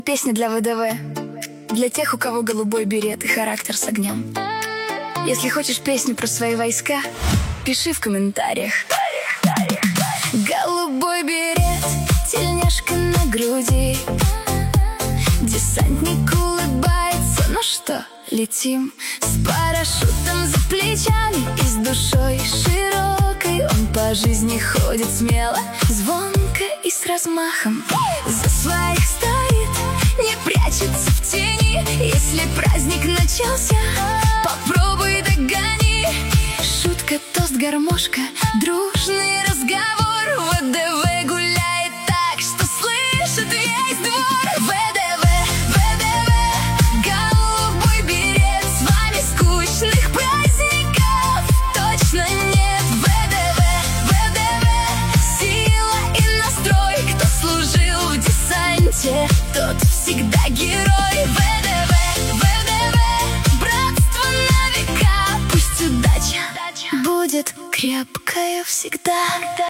Песня для ВДВ. Для тех, у кого голубой берет и характер с огнем. Если хочешь песню про свои войска, пиши в комментариях. Голубой берет, тельняшка на груди. Десантник улыбается, ну что, летим. С парашютом за плечами и с душой широкой. Он по жизни ходит смело, звонко и с размахом. За своих стоит, не прячется в тени. Если праздник начался, попробуй догони. Шутка, тост, гармошка, дружный разговор. ВДВ гуляет так, что слышит весь двор. ВДВ, ВДВ, голубой берет. С вами скучных праздников точно нет. ВДВ, ВДВ, сила и настрой. Кто служил в десанте, тот всегда герой. ВДВ, ВДВ, братство на века. Пусть удача будет крепкая всегда.